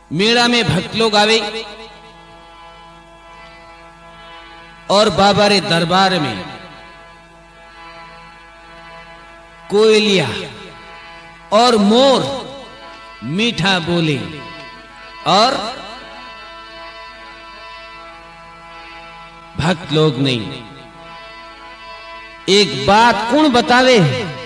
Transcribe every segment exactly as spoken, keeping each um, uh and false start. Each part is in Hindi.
मेला में भक्त लोग आवे और बाबा रे दरबार में कोयलिया और मोर मीठा बोले और भक्त लोग नहीं। एक बात कौन बतावे,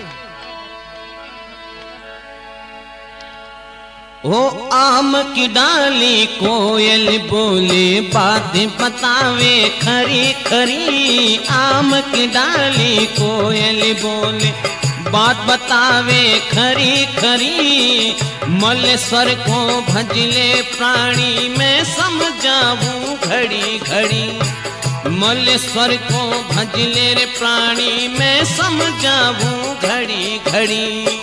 ओ आम की डाली कोयल बोले बातें बतावे खरी खरी। आम की डाली कोयल बोले बात बतावे खरी खरी। मल्लेश्वर को भजले प्राणी मैं समझाऊं घड़ी घड़ी। मल्लेश्वर को भजले रे प्राणी मैं समझाऊं घड़ी घड़ी।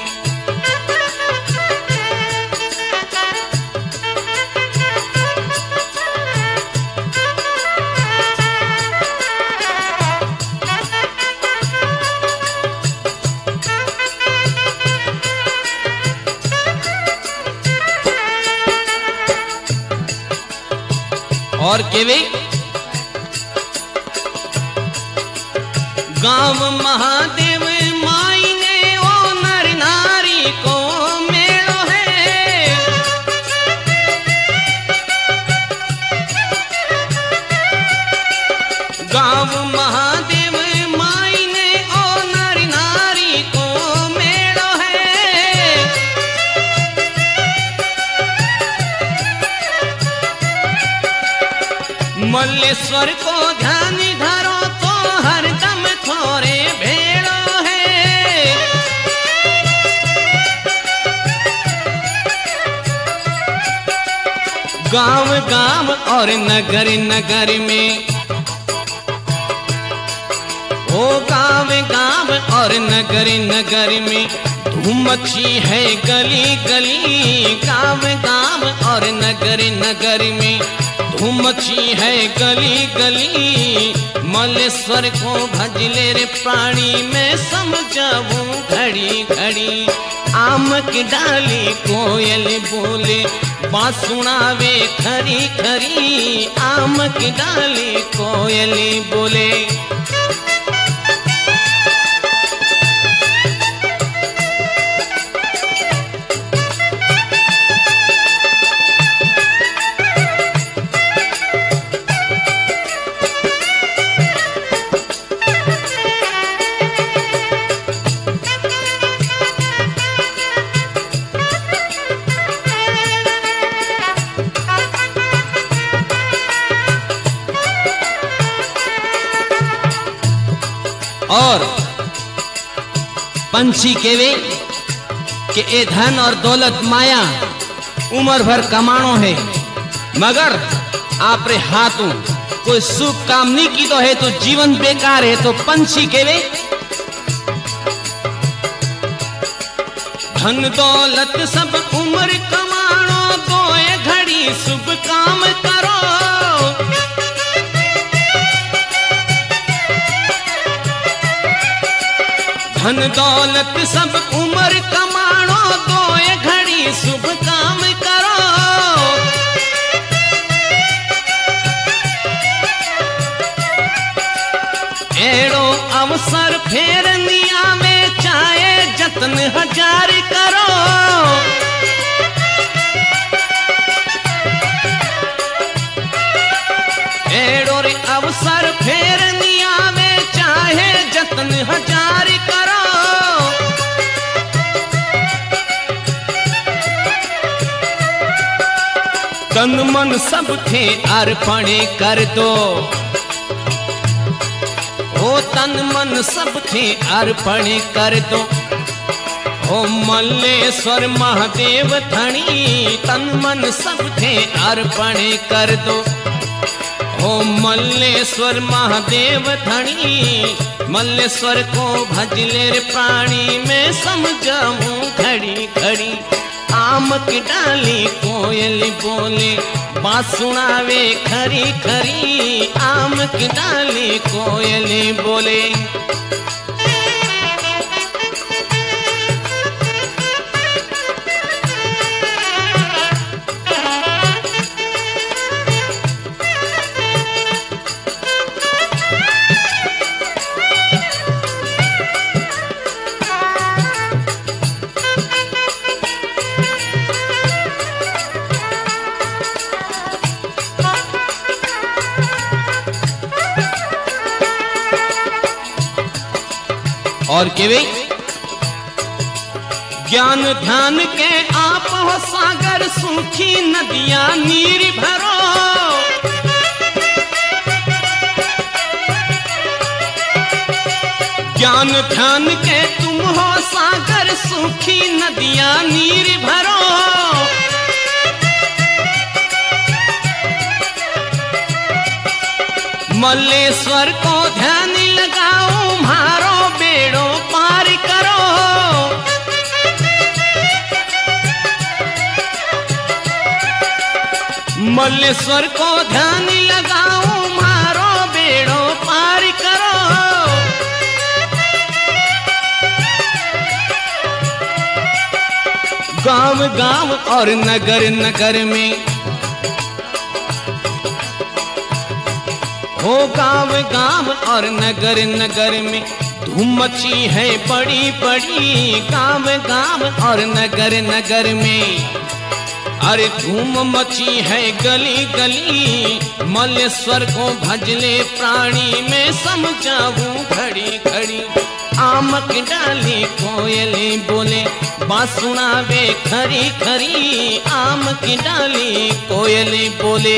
और केवे गांव महादेव माई ने ओ नर नारी को मेलो है। गांव महादेव माई ने ओ नर नारी को मेलो है। मल्लेश्वर को ध्यान धरो तो हरदम थोरे भेड़ो है। गांव गांव और नगर नगर में, ओ गांव गांव और नगर नगर में धूम मची है गली गली। गांव गांव और नगर नगर में धूम मची है गली गली। मल्लेश्वर को भजले रे प्राणी मैं समझाऊं घड़ी घड़ी। आम की डाली कोयल बोले बात सुनावे खरी खरी। आम की डाली कोयल बोले और पंछी केवे कि ए धन और दौलत माया उम्र भर कमानो है, मगर आप रे हाथों कोई सुख काम नहीं की तो है तो जीवन बेकार है। तो पंछी केवे धन दौलत सब उम्र कमानो दो घड़ी शुभ काम करो। धन दौलत सब उम्र कमानो दो घड़ी शुभ काम करो। एड़ो अवसर फेर निया में चाहे जतन हजार करो। एड़ो रे अवसर फेर निया में चाहे जतन हजार करो। तन मन सब थे अर्पण कर दो। ओ तन मन सब थे अर्पण कर दो। ओ मल्लेश्वर महादेव धनी तन मन सब थे अर्पण कर दो। ओ मल्लेश्वर महादेव धनी मल्लेश्वर को भजले रे प्राणी मैं समझाऊं घड़ी घड़ी। आम की डाली कोयल बोले बात सुनावे खरी खरी। आम की डाली कोयल बोले और के वे ज्ञान ध्यान के आप हो सागर सूखी नदियां नीर भरो। ज्ञान ध्यान के तुम हो सागर सूखी नदियां नीर भरो। मल्लेश्वर को ध्यान लगाओ मारो बेड़ो पार करो। मल्लेश्वर को ध्यान लगाओ मारो बेड़ो पार करो। गांव गांव और नगर नगर में हो गांव गांव और नगर नगर में धूम मची है बड़ी बड़ी। गांव गांव और नगर नगर में अरे धूम मची है गली गली। मल्लेश्वर को भजले प्राणी में समझाऊं घड़ी घड़ी। आम की डाली कोयले बोले बात सुनावे खरी खरी। आम की डाली कोयले बोले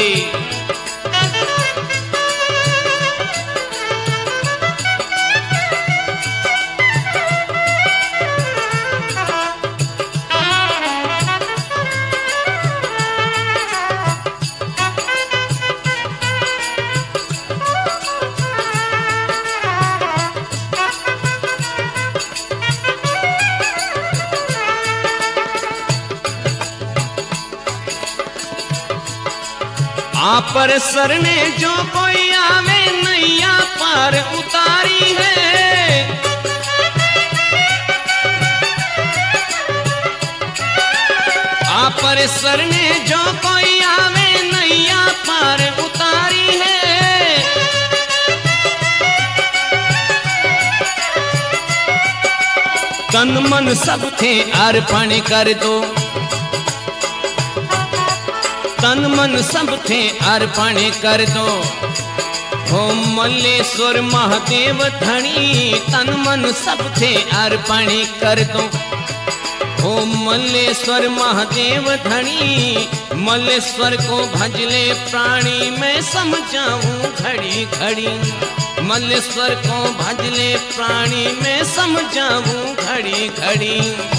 पर सर ने जो कोई आवे नैया पार उतारी है। आप सर ने जो कोई आवे नैया पार उतारी है। तन मन सब थे अर्पण कर दो। तन मन सब थे अर्पण कर दो। हो मल्लेश्वर महादेव धनी तन मन सब थे अर्पण कर दो। हो मल्लेश्वर महादेव धनी मल्लेश्वर को भजले प्राणी में समझाऊं घड़ी घड़ी। मल्लेश्वर को भजले प्राणी में समझाऊं घड़ी घड़ी।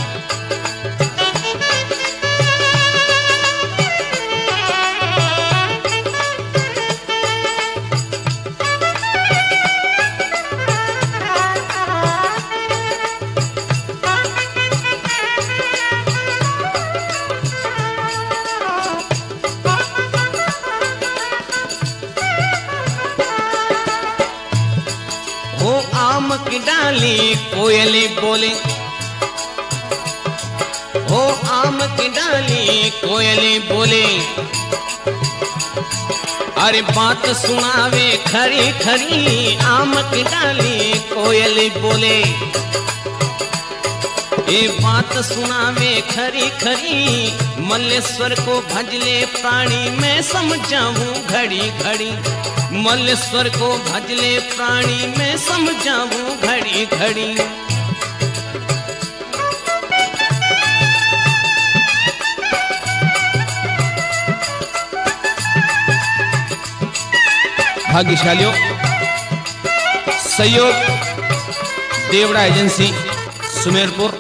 आम की डाली कोयले बोले हो आम की डाली कोयले बोले। अरे बात सुनावे खरी खरी। आम की डाली कोयले बोले ये बात सुनावे खरी खरी। मल्लेश्वर को भजले प्राणी में समझाऊं घड़ी घड़ी। मल्लेश्वर को भजले प्राणी में समझाऊं घड़ी घड़ी। भाग्यशालियों सहयोग देवड़ा एजेंसी सुमेरपुर,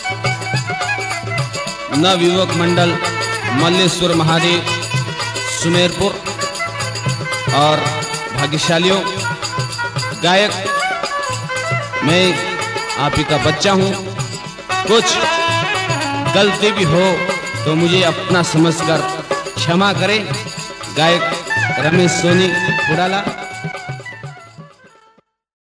नवयुवक मंडल मल्लेश्वर महादेव सुमेरपुर और भाग्यशालियों गायक मैं आप ही का बच्चा हूँ। कुछ गलती भी हो तो मुझे अपना समझकर क्षमा करें। गायक रमेश सोनी कुड़ाला।